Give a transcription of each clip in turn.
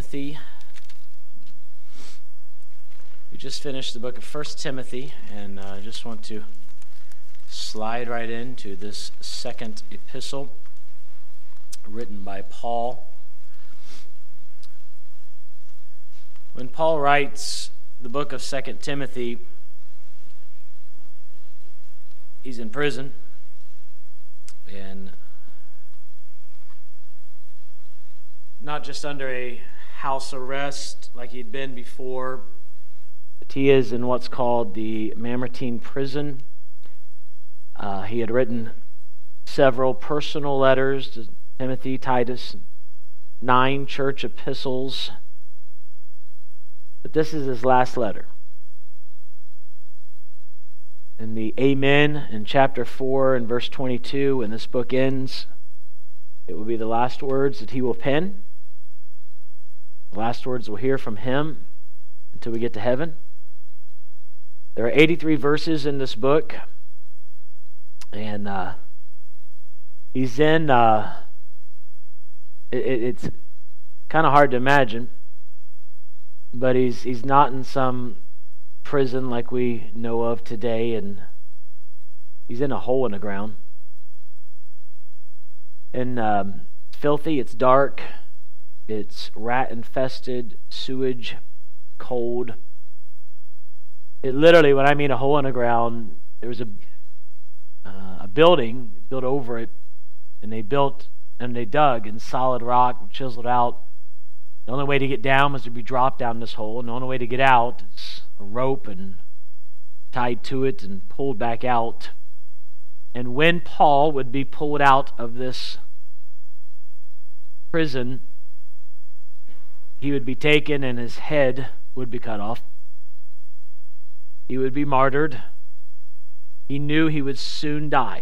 Timothy. We just finished the book of 1 Timothy, and I just want to slide right into this second epistle written by Paul. When Paul writes the book of 2 Timothy, he's in prison, and not just under a house arrest like he'd been before, but he is in what's called the Mamertine prison. He had written several personal letters to Timothy, Titus, 9 church epistles, but this is his last letter. In the Amen in chapter 4 and verse 22, when this book ends, it will be the last words that he will pen. The last words we'll hear from him until we get to heaven. There are 83 verses in this book, and he's in, it's kind of hard to imagine, but he's not in some prison like we know of today, and he's in a hole in the ground. And filthy, it's dark, it's rat-infested, sewage, cold. It literally, when I mean a hole in the ground, there was a building built over it, and they dug in solid rock and chiseled out. The only way to get down was to be dropped down this hole, and the only way to get out is a rope and tied to it and pulled back out. And when Paul would be pulled out of this prison, he would be taken and his head would be cut off. He would be martyred. He knew he would soon die.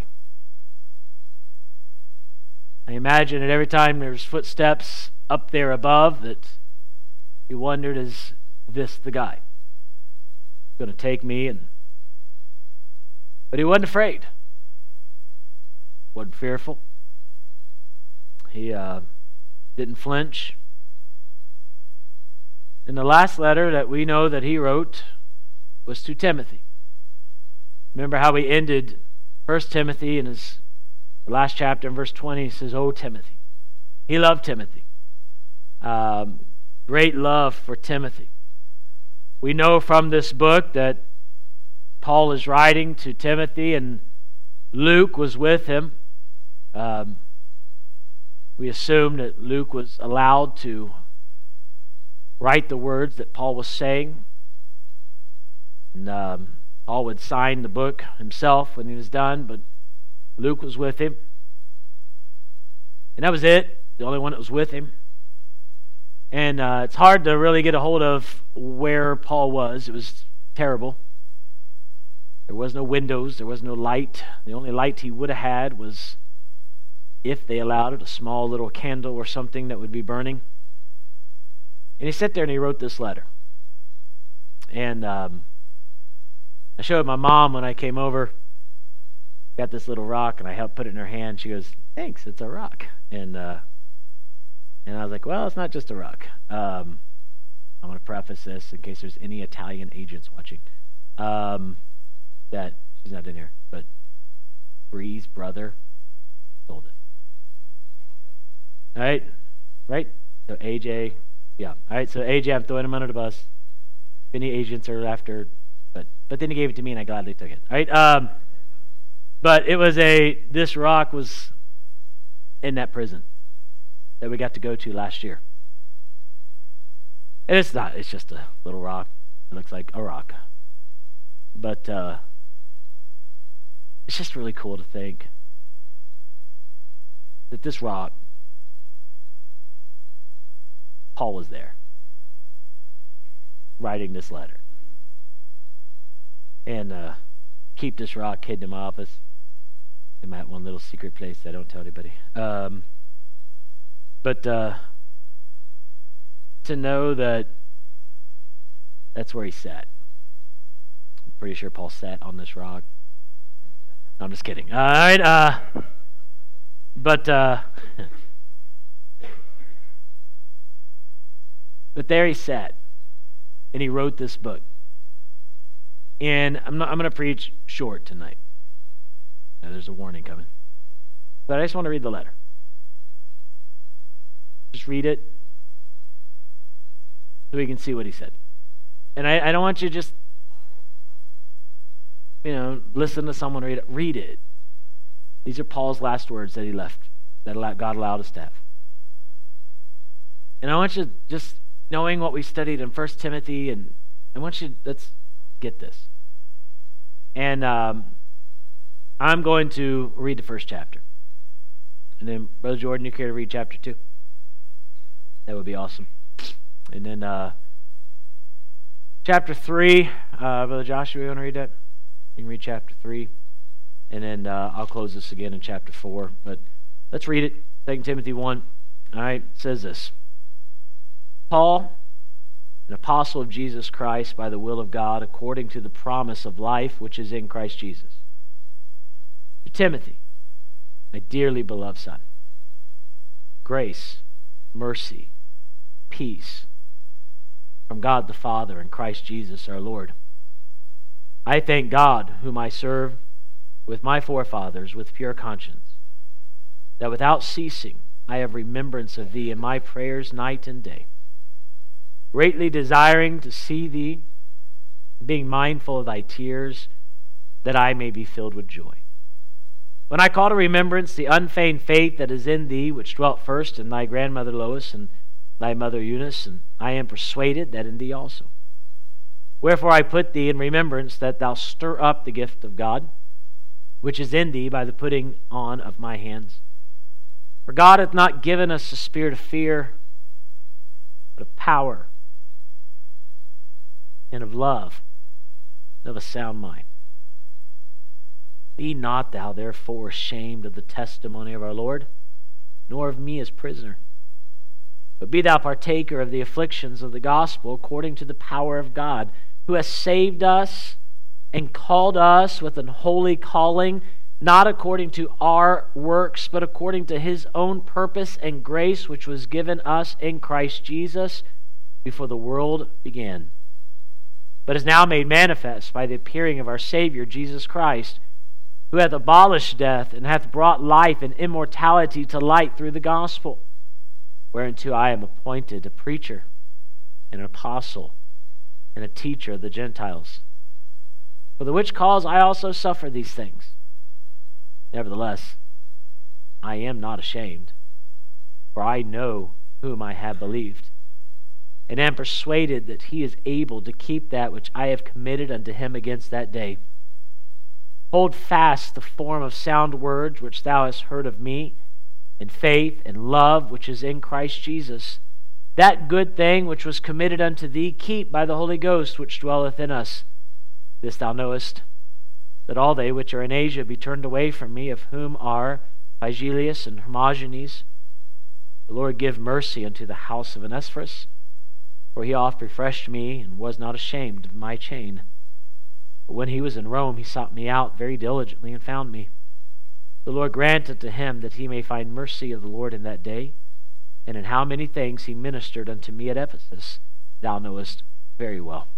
I imagine that every time there's footsteps up there above, that he wondered, is this the guy going to take me? But he wasn't afraid. Wasn't fearful. He didn't flinch. And the last letter that we know that he wrote was to Timothy. Remember how we ended 1 Timothy in the last chapter in verse 20. He says, "Oh, Timothy." He loved Timothy. Great love for Timothy. We know from this book that Paul is writing to Timothy, and Luke was with him. We assume that Luke was allowed to write the words that Paul was saying. And Paul would sign the book himself when he was done, but Luke was with him. And that was it, the only one that was with him. And it's hard to really get a hold of where Paul was. It was terrible. There was no windows, there was no light. The only light he would have had was, if they allowed it, a small little candle or something that would be burning. And he sat there and he wrote this letter. And I showed my mom when I came over. Got this little rock, and I helped put it in her hand. She goes, "Thanks, it's a rock." And I was like, "Well, it's not just a rock." I want to preface this in case there's any Italian agents watching. That she's not in here, but Bree's brother told us. All right? So AJ, yeah. All right, so AJ, I'm throwing him under the bus. If any agents are after, but then he gave it to me, and I gladly took it. All right? But it was this rock was in that prison that we got to go to last year. And it's not, it's just a little rock. It looks like a rock. But it's just really cool to think that this rock, Paul was there, writing this letter. And keep this rock hidden in my office, in my one little secret place that I don't tell anybody. But to know that that's where he sat. I'm pretty sure Paul sat on this rock. No, I'm just kidding. All right. But But there he sat, and he wrote this book. And I'm going to preach short tonight. Now, there's a warning coming. But I just want to read the letter. Just read it so we can see what he said. And I don't want you to just, listen to someone read it. Read it. These are Paul's last words that he left, that God allowed us to have. And I want you, just knowing what we studied in 1 Timothy, and I want you, let's get this. And I'm going to read the first chapter. And then, Brother Jordan, you care to read chapter 2? That would be awesome. And then chapter 3, Brother Joshua, you want to read that? You can read chapter 3. And then I'll close this again in chapter 4. But let's read it. 2 Timothy 1. All right, it says this. Paul, an apostle of Jesus Christ by the will of God, according to the promise of life which is in Christ Jesus. To Timothy, my dearly beloved son, grace, mercy, peace from God the Father and Christ Jesus our Lord. I thank God, whom I serve with my forefathers with pure conscience, that without ceasing I have remembrance of thee in my prayers night and day, greatly desiring to see thee, being mindful of thy tears, that I may be filled with joy. When I call to remembrance the unfeigned faith that is in thee, which dwelt first in thy grandmother Lois and thy mother Eunice, and I am persuaded that in thee also. Wherefore I put thee in remembrance that thou stir up the gift of God, which is in thee by the putting on of my hands. For God hath not given us a spirit of fear, but of power, and of love, and of a sound mind. Be not thou therefore ashamed of the testimony of our Lord, nor of me as prisoner, but be thou partaker of the afflictions of the gospel according to the power of God, who has saved us and called us with an holy calling, not according to our works, but according to his own purpose and grace, which was given us in Christ Jesus before the world began, but is now made manifest by the appearing of our Savior, Jesus Christ, who hath abolished death and hath brought life and immortality to light through the gospel, whereunto I am appointed a preacher and an apostle and a teacher of the Gentiles. For the which cause I also suffer these things. Nevertheless, I am not ashamed, for I know whom I have believed, and am persuaded that he is able to keep that which I have committed unto him against that day. Hold fast the form of sound words which thou hast heard of me, in faith and love which is in Christ Jesus. That good thing which was committed unto thee, keep by the Holy Ghost which dwelleth in us. This thou knowest, that all they which are in Asia be turned away from me, of whom are Phygelius and Hermogenes. The Lord give mercy unto the house of Onesiphorus, for he oft refreshed me, and was not ashamed of my chain. But when he was in Rome, he sought me out very diligently, and found me. The Lord grant unto him that he may find mercy of the Lord in that day, and in how many things he ministered unto me at Ephesus, thou knowest very well.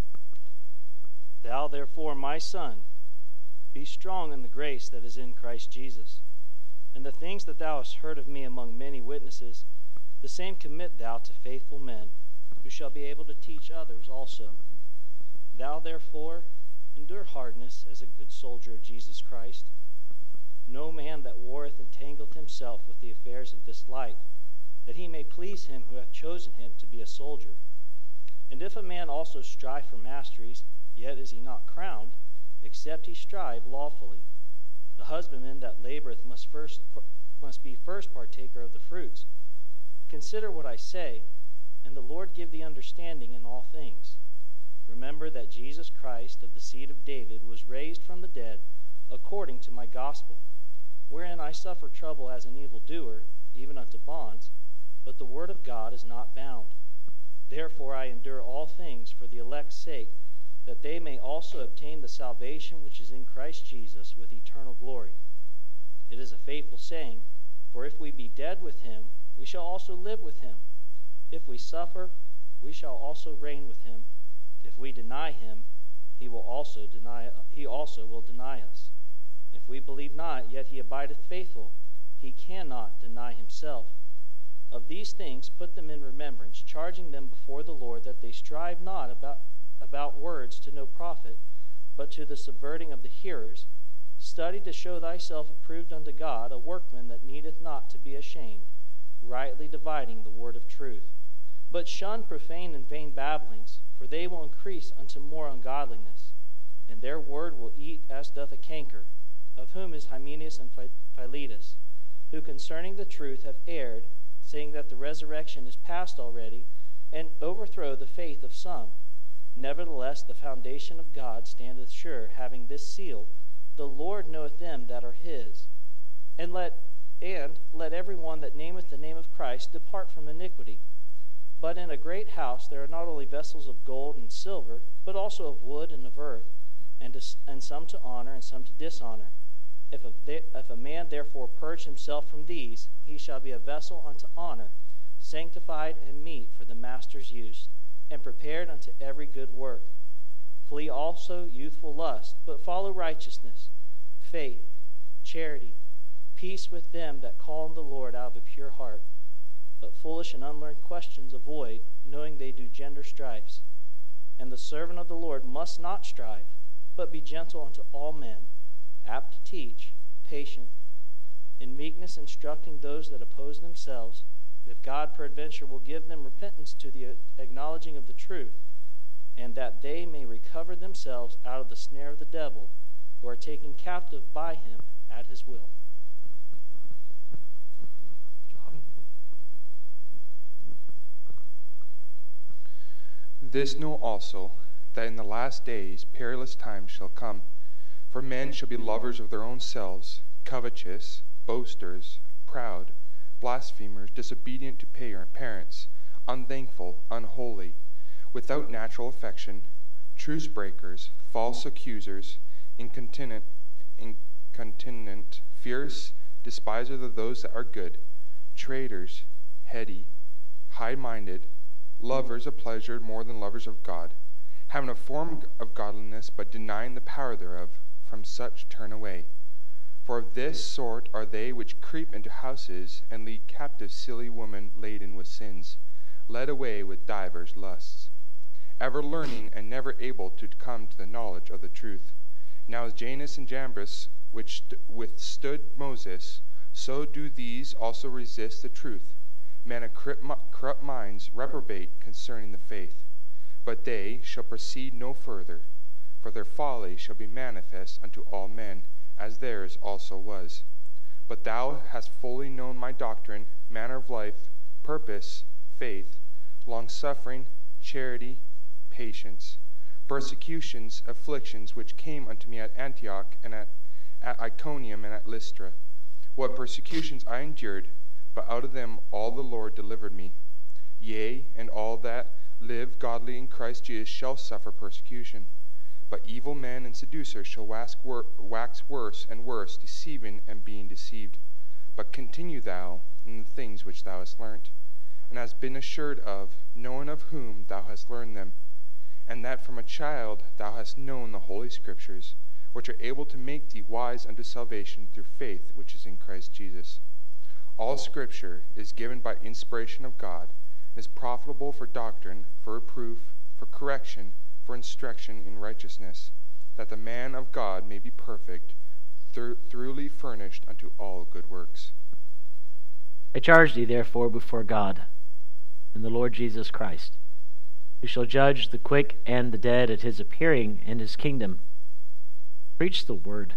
Thou therefore, my son, be strong in the grace that is in Christ Jesus. And the things that thou hast heard of me among many witnesses, the same commit thou to faithful men, who shall be able to teach others also. Thou therefore endure hardness as a good soldier of Jesus Christ. No man that warreth entangleth himself with the affairs of this life, that he may please him who hath chosen him to be a soldier. And if a man also strive for masteries, yet is he not crowned, except he strive lawfully. The husbandman that laboreth must be first partaker of the fruits. Consider what I say, and the Lord give thee understanding in all things. Remember that Jesus Christ of the seed of David was raised from the dead according to my gospel, wherein I suffer trouble as an evildoer, even unto bonds, but the word of God is not bound. Therefore I endure all things for the elect's sake, that they may also obtain the salvation which is in Christ Jesus with eternal glory. It is a faithful saying, for if we be dead with him, we shall also live with him. If we suffer, we shall also reign with him. If we deny him, he also will deny us. If we believe not, yet he abideth faithful, he cannot deny himself. Of these things put them in remembrance, charging them before the Lord that they strive not about words to no profit, but to the subverting of the hearers. Study to show thyself approved unto God, a workman that needeth not to be ashamed, rightly dividing the word of truth. But shun profane and vain babblings, for they will increase unto more ungodliness, and their word will eat as doth a canker, of whom is Hymenaeus and Philetus, who concerning the truth have erred, saying that the resurrection is past already, and overthrow the faith of some. Nevertheless, the foundation of God standeth sure, having this seal, the Lord knoweth them that are his. And let every one that nameth the name of Christ depart from iniquity. But in a great house there are not only vessels of gold and silver, but also of wood and of earth, and some to honor and some to dishonor. If a man therefore purge himself from these, he shall be a vessel unto honor, sanctified and meet for the master's use, and prepared unto every good work. Flee also youthful lust, but follow righteousness, faith, charity, peace with them that call on the Lord out of a pure heart. But foolish and unlearned questions avoid, knowing they do gender strifes. And the servant of the Lord must not strive, but be gentle unto all men, apt to teach, patient, in meekness instructing those that oppose themselves, if God peradventure will give them repentance to the acknowledging of the truth, and that they may recover themselves out of the snare of the devil, who are taken captive by him at his will. This know also, that in the last days perilous times shall come. For men shall be lovers of their own selves, covetous, boasters, proud, blasphemers, disobedient to parents, unthankful, unholy, without natural affection, truce breakers, false accusers, incontinent, fierce, despisers of those that are good, traitors, heady, high-minded, lovers of pleasure more than lovers of God, having a form of godliness, but denying the power thereof. From such turn away. For of this sort are they which creep into houses, and lead captive silly women laden with sins, led away with divers lusts, ever learning and never able to come to the knowledge of the truth. Now as Jannes and Jambres, which withstood Moses, so do these also resist the truth. Men of corrupt minds reprobate concerning the faith. But they shall proceed no further, for their folly shall be manifest unto all men, as theirs also was. But thou hast fully known my doctrine, manner of life, purpose, faith, long-suffering, charity, patience, persecutions, afflictions, which came unto me at Antioch, and at Iconium, and at Lystra. What persecutions I endured, but out of them all the Lord delivered me. Yea, and all that live godly in Christ Jesus shall suffer persecution. But evil men and seducers shall wax worse and worse, deceiving and being deceived. But continue thou in the things which thou hast learnt, and hast been assured of, knowing of whom thou hast learned them, and that from a child thou hast known the holy Scriptures, which are able to make thee wise unto salvation through faith which is in Christ Jesus. All Scripture is given by inspiration of God, and is profitable for doctrine, for reproof, for correction, for instruction in righteousness, that the man of God may be perfect, thoroughly furnished unto all good works. I charge thee therefore before God and the Lord Jesus Christ, who shall judge the quick and the dead at his appearing and his kingdom. Preach the word.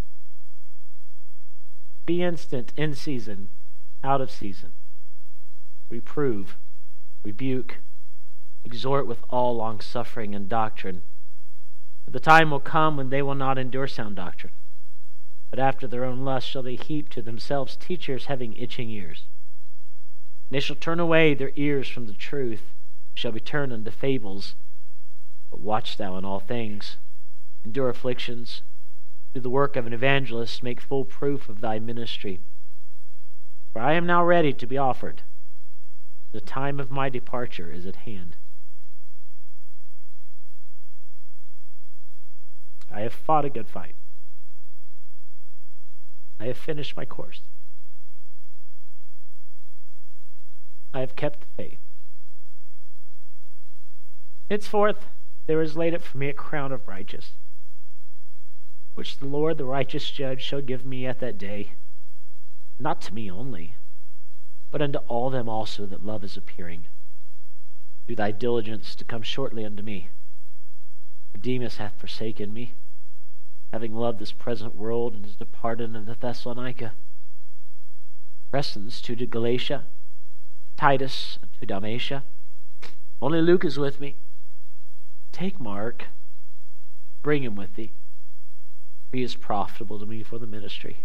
Be instant in season, out of season. Reprove, rebuke, exhort with all longsuffering and doctrine. For the time will come when they will not endure sound doctrine, but after their own lust shall they heap to themselves teachers having itching ears. And they shall turn away their ears from the truth, shall be turned unto fables. But watch thou in all things, endure afflictions, do the work of an evangelist, make full proof of thy ministry. For I am now ready to be offered. The time of my departure is at hand. have fought a good fight. I have finished my course. I have kept the faith. Henceforth, there is laid up for me a crown of righteousness, which the Lord, the righteous judge, shall give me at that day, not to me only, but unto all them also that love is appearing. Do thy diligence to come shortly unto me. For Demas hath forsaken me, having loved this present world, and is departed unto Thessalonica. Crescens to Galatia, Titus unto Dalmatia. Only Luke is with me. Take Mark, bring him with thee, for he is profitable to me for the ministry.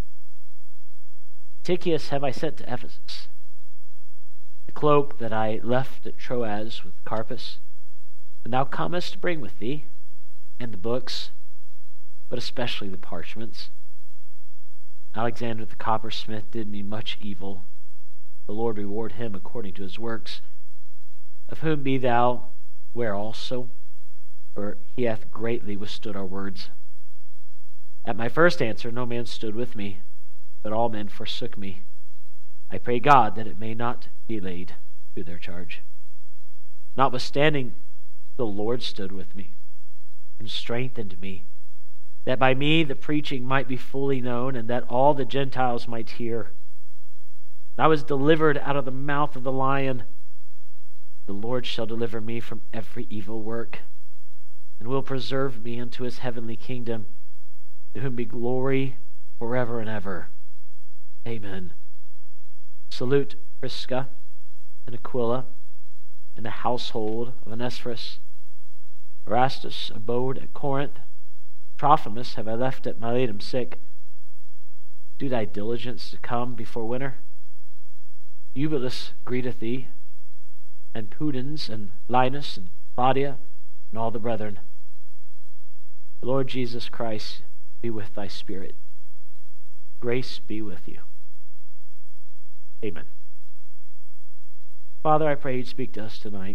Tychicus have I sent to Ephesus. The cloak that I left at Troas with Carpus, and thou comest to bring with thee, and the books, but especially the parchments. Alexander the coppersmith did me much evil. The Lord reward him according to his works, of whom be thou ware also, for he hath greatly withstood our words. At my first answer no man stood with me, but all men forsook me. I pray God that it may not be laid to their charge. Notwithstanding, the Lord stood with me, and strengthened me, that by me the preaching might be fully known, and that all the Gentiles might hear. I was delivered out of the mouth of the lion. The Lord shall deliver me from every evil work, and will preserve me unto his heavenly kingdom, to whom be glory forever and ever. Amen. Salute Prisca and Aquila and the household of Onesiphorus. Erastus abode at Corinth. Trophimus have I left at Miletum sick. Do thy diligence to come before winter. Eubulus greeteth thee, and Pudens and Linus and Claudia and all the brethren. The Lord Jesus Christ be with thy spirit. Grace be with you. Amen. Father, I pray you'd speak to us tonight.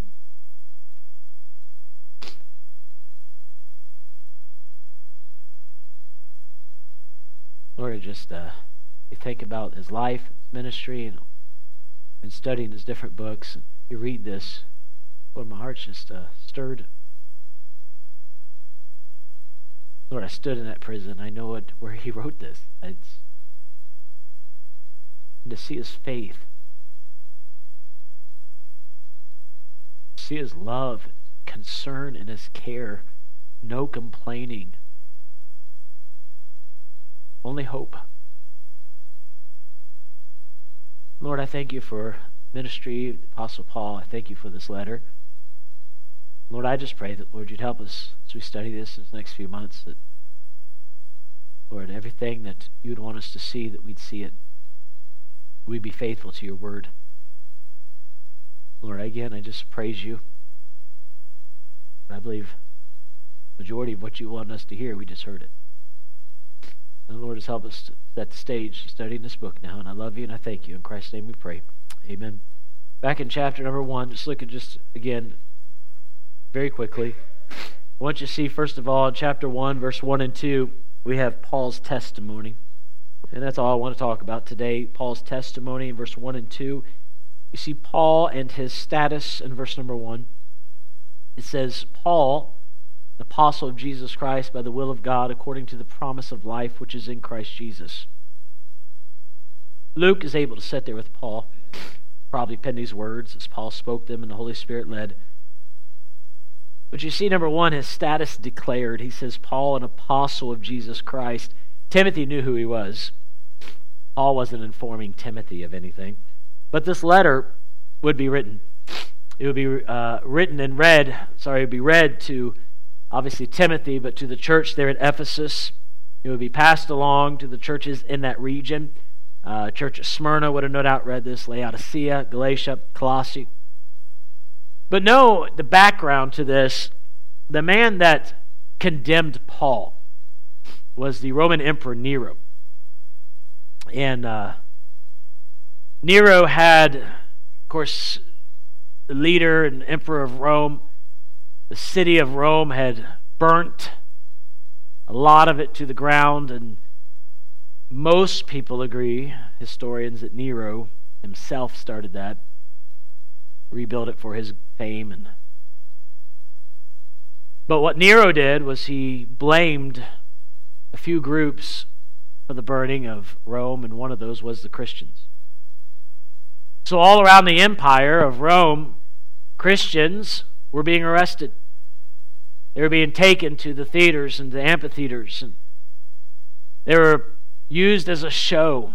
Lord, I just you think about his life, his ministry, and studying his different books. And you read this, Lord, my heart's just stirred. Lord, I stood in that prison. I know where he wrote this. And to see his faith, to see his love, his concern, and his care, no complaining, only hope. Lord, I thank you for ministry of the Apostle Paul. I thank you for this letter. Lord, I just pray that, Lord, you'd help us as we study this in the next few months, that, Lord, everything that you'd want us to see, that we'd see it. We'd be faithful to your word. Lord, again, I just praise you. I believe the majority of what you want us to hear, we just heard it. And Lord, just help us to set the stage studying this book now. And I love you and I thank you. In Christ's name we pray. Amen. Back in chapter number 1, just look at again, very quickly. I want you to see, first of all, in chapter 1, verse 1 and 2, we have Paul's testimony. And that's all I want to talk about today, Paul's testimony in verse 1 and 2. You see Paul and his status in verse number 1. It says, Paul, an apostle of Jesus Christ by the will of God, according to the promise of life which is in Christ Jesus. Luke is able to sit there with Paul, probably pen these words as Paul spoke them and the Holy Spirit led. But you see, number 1, his status declared. He says, Paul, an apostle of Jesus Christ. Timothy knew who he was. Paul wasn't informing Timothy of anything. But this letter would be written. It would be written and read. It would be read to, obviously, Timothy, but to the church there at Ephesus. It would be passed along to the churches in that region. Church of Smyrna would have no doubt read this. Laodicea, Galatia, Colossae. But know the background to this. The man that condemned Paul was the Roman Emperor Nero. And Nero had, of course, the leader and emperor of Rome. The city of Rome had burnt. a lot of it to the ground, and most people agree, historians, that Nero himself started that, rebuilt it for his fame. But what Nero did was he blamed a few groups for the burning of Rome, and one of those was the Christians. So all around the empire of Rome, Christians were being arrested. They were being taken to the theaters and the amphitheaters, and they were used as a show.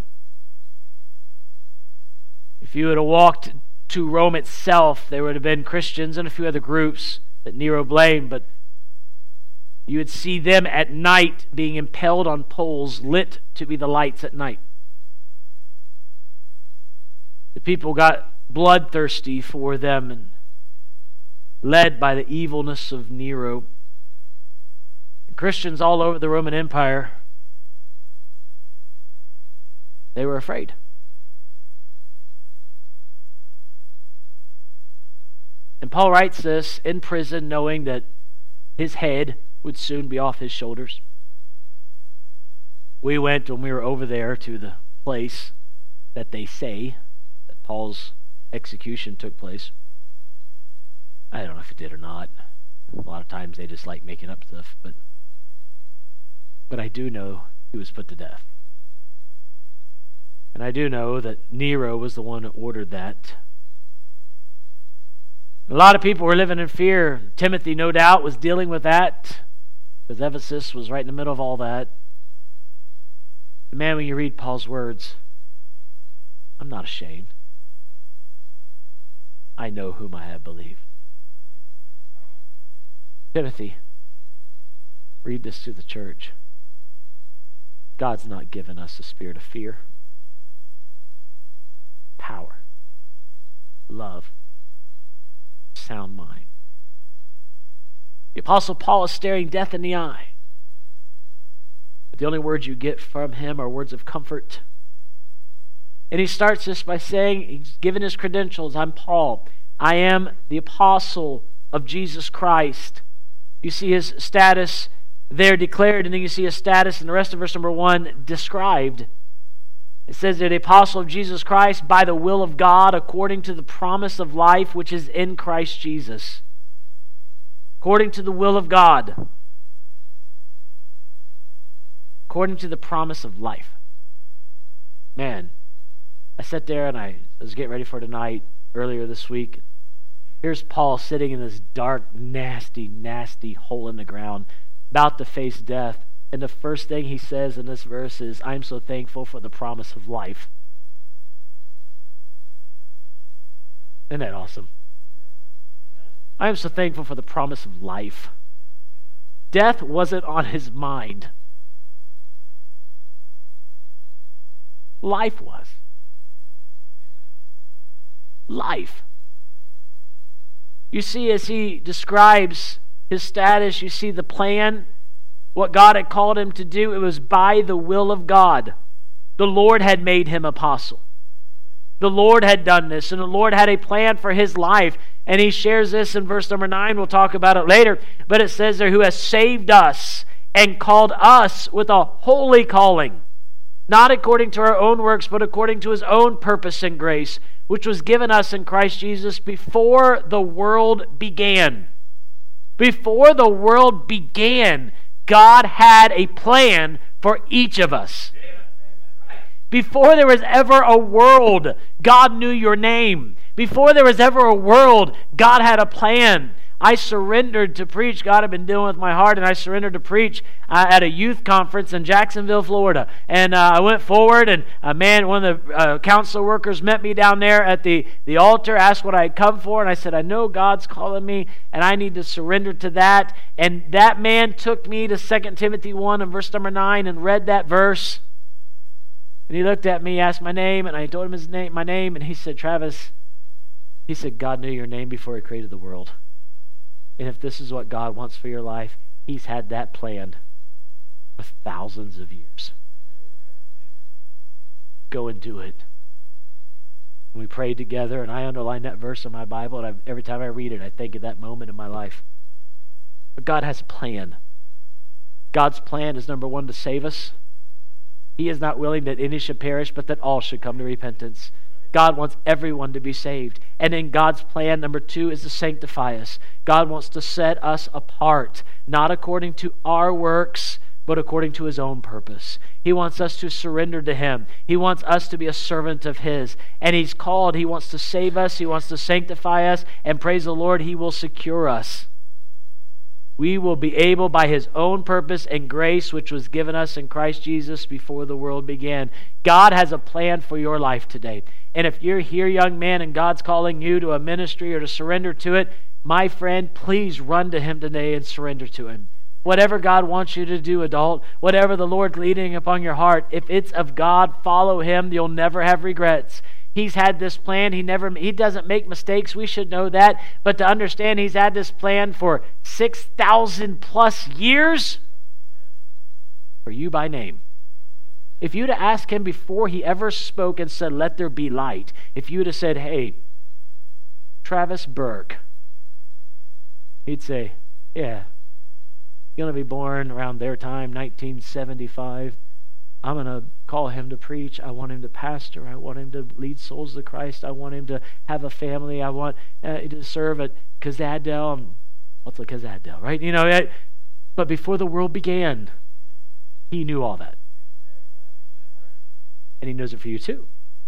If you had walked to Rome itself, there would have been Christians and a few other groups that Nero blamed, but you would see them at night being impaled on poles lit to be the lights at night. The people got bloodthirsty for them, and led by the evilness of Nero. And Christians all over the Roman Empire, they were afraid. And Paul writes this in prison, knowing that his head would soon be off his shoulders. We went, when we were over there, to the place that they say that Paul's execution took place. I don't know if it did or not. A lot of times they just like making up stuff, but I do know he was put to death. And I do know that Nero was the one who ordered that. A lot of people were living in fear. Timothy, no doubt, was dealing with that, because Ephesus was right in the middle of all that. And man, when you read Paul's words, I'm not ashamed. I know whom I have believed. Timothy, read this to the church. God's not given us a spirit of fear. Power, love, sound mind. The Apostle Paul is staring death in the eye. But the only words you get from him are words of comfort. And he starts this by saying, he's given his credentials. I'm Paul. I am the apostle of Jesus Christ. You see his status there declared, and then you see his status in the rest of verse number 1 described. It says that the apostle of Jesus Christ by the will of God, according to the promise of life which is in Christ Jesus. According to the will of God. According to the promise of life. Man, I sat there and I was getting ready for tonight earlier this week. Here's Paul sitting in this dark, nasty, nasty hole in the ground, about to face death. And the first thing he says in this verse is, I'm so thankful for the promise of life. Isn't that awesome? I am so thankful for the promise of life. Death wasn't on his mind. Life was. Life. You see, as he describes his status, you see the plan, what God had called him to do. It was by the will of God. The Lord had made him apostle. The Lord had done this, and the Lord had a plan for his life. And he shares this in verse number 9. We'll talk about it later. But it says there, who has saved us and called us with a holy calling, not according to our own works, but according to his own purpose and grace, which was given us in Christ Jesus before the world began. Before the world began, God had a plan for each of us. Before there was ever a world, God knew your name. Before there was ever a world, God had a plan. I surrendered to preach. God had been dealing with my heart, and I surrendered to preach at a youth conference in Jacksonville, Florida. And I went forward, and one of the council workers met me down there at the altar, asked what I had come for, and I said, I know God's calling me, and I need to surrender to that. And that man took me to 2 Timothy 1 and verse number 9 and read that verse. And he looked at me, asked my name, and I told him my name, and he said, Travis, he said, God knew your name before he created the world. And if this is what God wants for your life, he's had that planned for thousands of years. Go and do it. And we prayed together, and I underline that verse in my Bible, and every time I read it, I think of that moment in my life. But God has a plan. God's plan is, number one, to save us. He is not willing that any should perish, but that all should come to repentance. God wants everyone to be saved. And in God's plan, number two, is to sanctify us. God wants to set us apart, not according to our works, but according to His own purpose. He wants us to surrender to Him. He wants us to be a servant of His. And He wants to save us. He wants to sanctify us. And praise the Lord, He will secure us. We will be able, by His own purpose and grace, which was given us in Christ Jesus before the world began. God has a plan for your life today. And if you're here, young man, and God's calling you to a ministry or to surrender to it, my friend, please run to Him today and surrender to Him. Whatever God wants you to do, adult, whatever the Lord's leading upon your heart, if it's of God, follow Him. You'll never have regrets. He's had this plan. He doesn't make mistakes. We should know that. But to understand He's had this plan for 6,000 plus years for you by name. If you'd have asked Him before He ever spoke and said, "Let there be light," if you'd have said, "Hey, Travis Burke," He'd say, "Yeah, you're going to be born around their time, 1975. I'm going to call him to preach. I want him to pastor. I want him to lead souls to Christ. I want him to have a family. I want to serve at Kazadel." What's a Kazadel, right? But before the world began, He knew all that. And He knows it for you too.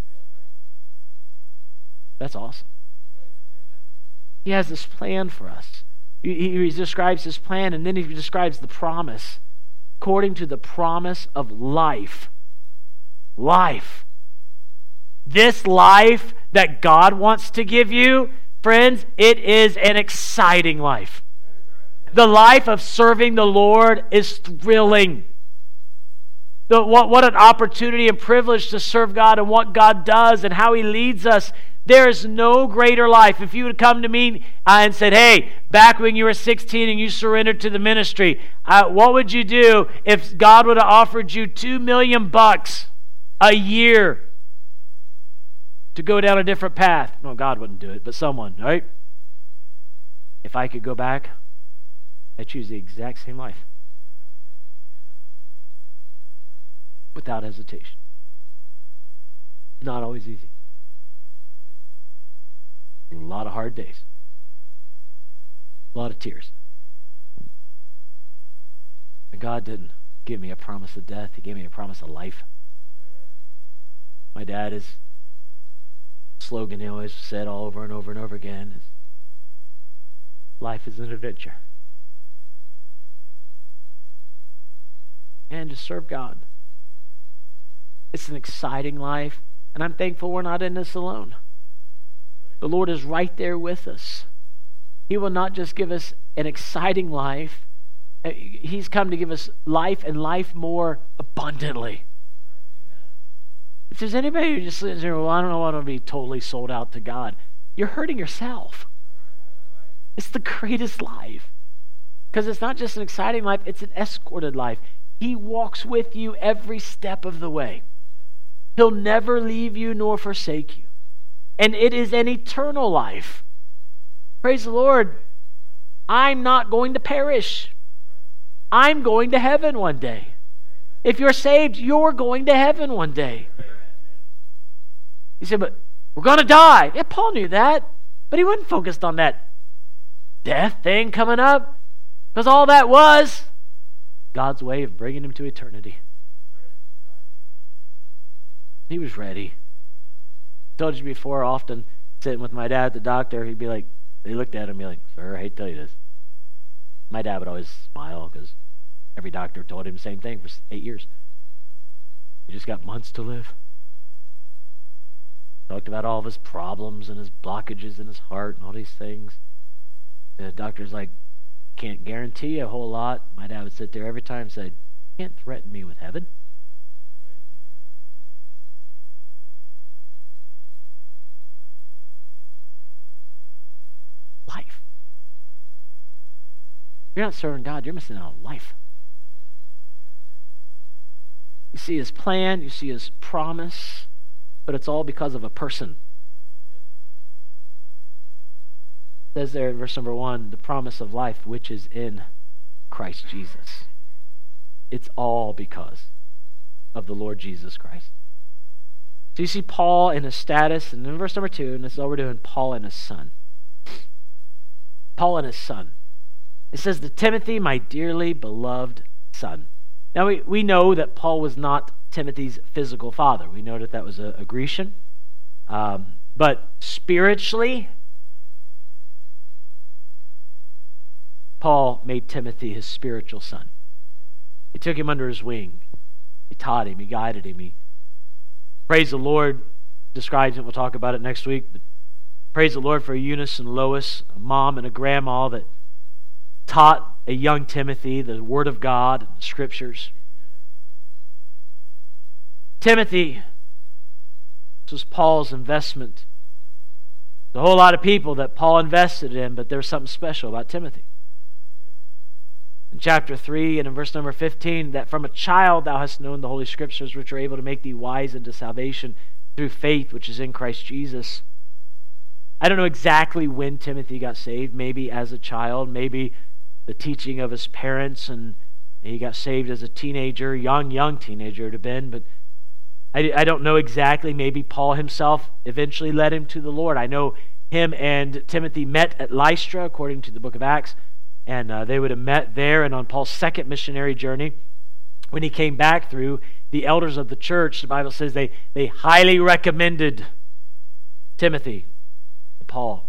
That's awesome. He has this plan for us. He describes His plan, and then He describes the promise. According to the promise of life. Life. This life that God wants to give you, friends, it is an exciting life. The life of serving the Lord is thrilling. What an opportunity and privilege to serve God and what God does and how He leads us. There is no greater life. If you would come to me and said, "Hey, back when you were 16 and you surrendered to the ministry, what would you do if God would have offered you $2 million a year to go down a different path?" No, God wouldn't do it, but someone, right? If I could go back, I'd choose the exact same life. Without hesitation. Not always easy. A lot of hard days. A lot of tears. And God didn't give me a promise of death. He gave me a promise of life. My dad, his slogan he always said all over and over and over again is, "Life is an adventure." And to serve God. It's an exciting life. And I'm thankful we're not in this alone. The Lord is right there with us. He will not just give us an exciting life. He's come to give us life and life more abundantly. If there's anybody who just sits there, "Well, I don't know, I want to be totally sold out to God," you're hurting yourself. It's the greatest life. Because it's not just an exciting life, it's an escorted life. He walks with you every step of the way. He'll never leave you nor forsake you. And it is an eternal life. Praise the Lord. I'm not going to perish. I'm going to heaven one day. If you're saved, you're going to heaven one day. You say, "But we're going to die." Yeah, Paul knew that. But he wasn't focused on that death thing coming up. Because all that was God's way of bringing him to eternity. He was ready. I told you before, often sitting with my dad at the doctor, he'd be like, they looked at him and be like, "Sir, I hate to tell you this." My dad would always smile because every doctor told him the same thing for 8 years. He just got months to live. Talked about all of his problems and his blockages in his heart and all these things. The doctor's like, "Can't guarantee a whole lot." My dad would sit there every time and say, "You can't threaten me with heaven." Life. You're not serving God, you're missing out on life. You see His plan, you see His promise, but it's all because of a person. It says there in verse number 1, the promise of life which is in Christ Jesus. it's all because of the Lord Jesus Christ. So you see Paul in his status, and in verse number 2, and this is all we're doing, Paul and his son. Paul and his son. It says, to Timothy, my dearly beloved son. Now we know that Paul was not Timothy's physical father. We know that was a Grecian. But spiritually, Paul made Timothy his spiritual son. He took him under his wing. He taught him. He guided him. He praise the Lord, describes it. We'll talk about it next week. But praise the Lord for Eunice and Lois, a mom and a grandma that taught a young Timothy the Word of God and the Scriptures. Timothy, this was Paul's investment. There's a whole lot of people that Paul invested in, but there's something special about Timothy. In chapter 3 and in verse number 15, that from a child thou hast known the Holy Scriptures, which are able to make thee wise unto salvation through faith which is in Christ Jesus. I don't know exactly when Timothy got saved, maybe as a child, maybe the teaching of his parents, and he got saved as a teenager, young teenager to been, but I don't know exactly. Maybe Paul himself eventually led him to the Lord. I know him and Timothy met at Lystra, according to the book of Acts, and they would have met there and on Paul's second missionary journey. When he came back through, the elders of the church, the Bible says they highly recommended Timothy to Paul.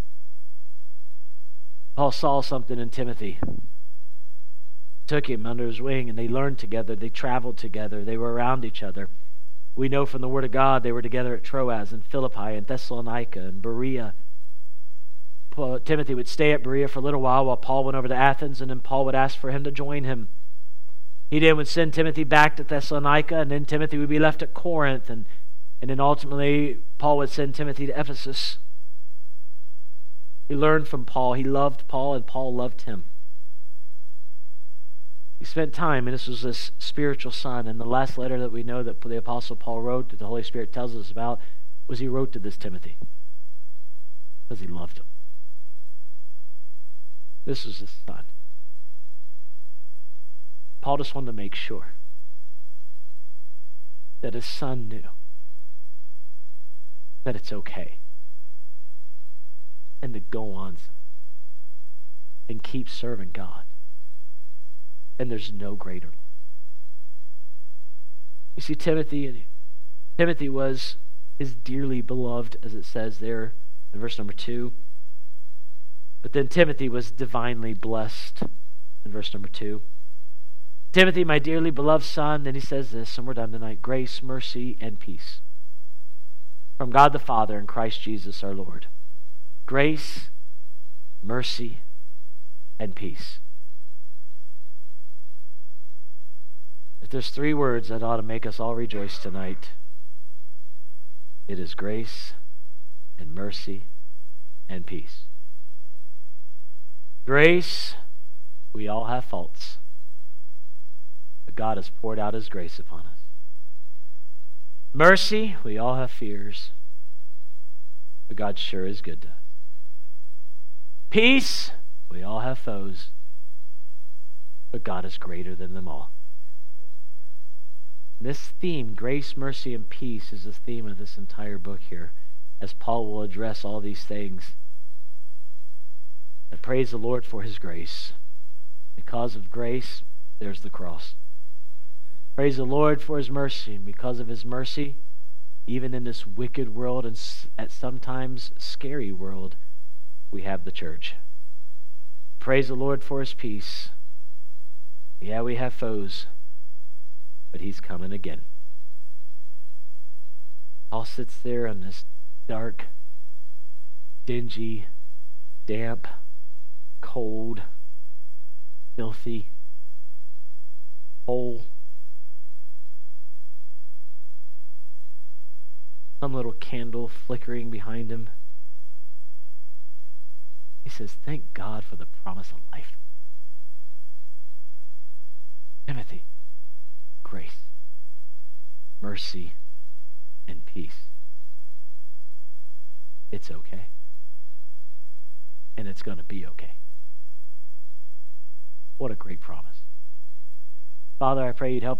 Paul saw something in Timothy, took him under his wing, and they learned together, they traveled together, they were around each other. We know from the Word of God they were together at Troas and Philippi and Thessalonica and Berea. Timothy would stay at Berea for a little while Paul went over to Athens, and then Paul would ask for him to join him. He then would send Timothy back to Thessalonica, and then Timothy would be left at Corinth, and then ultimately Paul would send Timothy to Ephesus. He learned from Paul. He loved Paul, and Paul loved him. He spent time, and this was his spiritual son. And the last letter that we know that the Apostle Paul wrote, that the Holy Spirit tells us about, was he wrote to this Timothy because he loved him. This was his son. Paul just wanted to make sure that his son knew that it's okay and to go on and keep serving God. And there's no greater love. You see, Timothy was his dearly beloved, as it says there in verse number 2. But then Timothy was divinely blessed in verse number 2. Timothy, my dearly beloved son, then he says this, and we're done tonight: grace, mercy, and peace from God the Father and Christ Jesus our Lord. Grace, mercy, and peace. If there's 3 words that ought to make us all rejoice tonight, it is grace and mercy and peace. Grace, we all have faults, but God has poured out His grace upon us. Mercy, we all have fears, but God sure is good to us. Peace, we all have foes, but God is greater than them all. This theme, grace, mercy, and peace, is the theme of this entire book here, as Paul will address all these things. And praise the Lord for His grace. Because of grace, there's the cross. Praise the Lord for His mercy, and because of His mercy, even in this wicked world and at sometimes scary world, we have the church. Praise the Lord for His peace. Yeah, we have foes, but He's coming again. Paul sits there on this dark, dingy, damp, cold, filthy hole. Some little candle flickering behind him. He says, thank God for the promise of life. Timothy, grace, mercy, and peace. It's okay. And it's going to be okay. What a great promise. Father, I pray you'd help